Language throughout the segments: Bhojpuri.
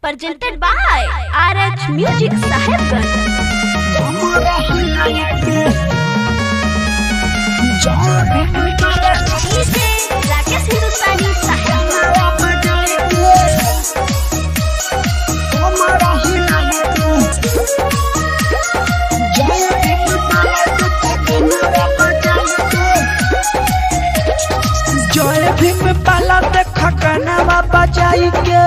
presented by RH Music Sahibganj। Rakesh हिंदुस्तानी जय भीम पाला देखा कनवा बजाई के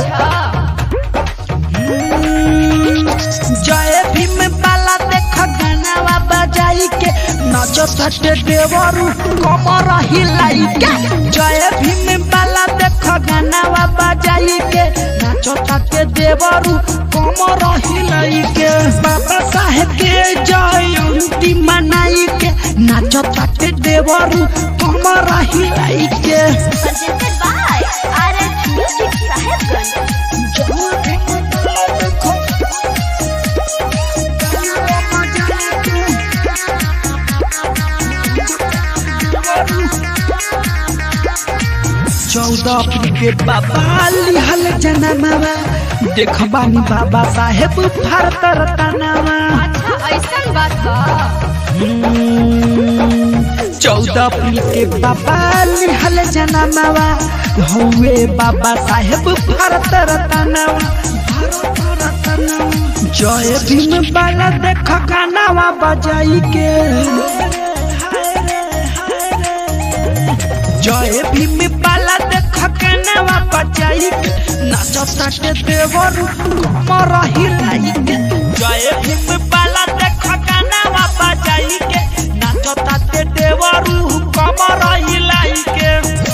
जय भीम पाला देखा कनवा बजाई के नाचो सटे देवरू कमर हिलाई के जय भीम पाला देखा कनवा बजाई के नाचो सटे देवरू कमर हिलाई के बाबा साहेब के जयंती मनाई के नाचो सटे देवरू कमर हिलाई के presented by RH Music Sahibganj। चौदह अप्रैल के बाबा लिहल जनमवा देखबानी बाबा साहेब भारत रत्नवा। ऐसा बात है। 14 अप्रैल के बाबा लिहल जनमवा हुए बाबा साहेब भारत रत्नवा। जय भीम बाला देख गानावा बजाई के जय भीम बाला देख गानावा बजाई के नाचो सटे देवरू कमर हिलाई के जय भीम बाला देख गानावा बजाई के नाचो सटे देवरू कमर हिलाई के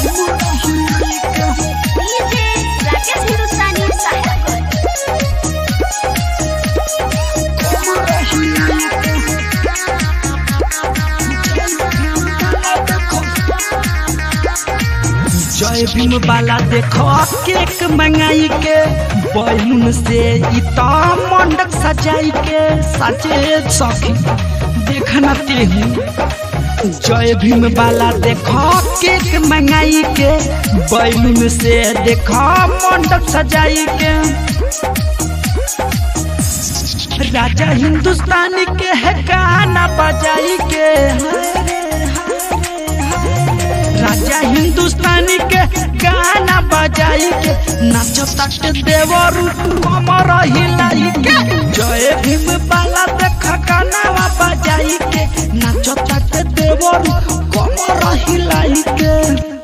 राकेश हिंदुस्तानी साहिबगंज। जय भीम बाला देखो केक मंगाई के बैलून से इता मंडप सजाई के सजे सखी देखना तेहू। जय भीम बाला देखो केक मंगाई के बैलून से देखो मंडप सजाई के राजा हिंदुस्तानी के है गाना बजाई के राजा हिंदुस्तानी के गाना बजाई के नाचो तट देवरू कमर हिलाई के जय भीम बाला देख गाना बजाई के नाचो तट देवरू कमर हिलाई के।